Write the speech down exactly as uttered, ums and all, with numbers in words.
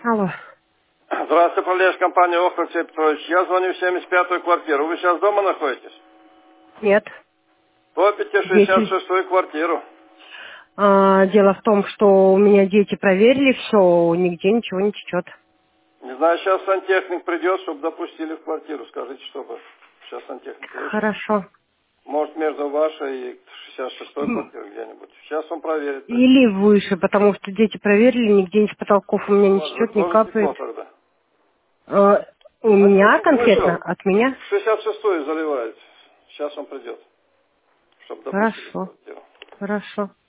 Алло. Здравствуйте, управляющая компания Охрак Сергей Петрович. Я звоню в семьдесят пятую квартиру. Вы сейчас дома находитесь? Нет. Топите шестьдесят Дети. шестую квартиру. А, дело в том, что у меня дети проверили все, нигде ничего не течет. Не знаю, сейчас сантехник придет, чтобы допустили в квартиру. Скажите, чтобы сейчас сантехник вышел. Хорошо. Может, между вашей и шестьдесят шестой квартирой где-нибудь. Сейчас он проверит. Или выше, потому что дети проверили, нигде с потолков у меня Ну, не ладно, течет, не закрою капает. стекло тогда. А, у меня Сантехник конкретно? вышел. От меня? В шестьдесят шестую заливает. Сейчас он придет, чтобы допустили в Хорошо. квартиру. Хорошо.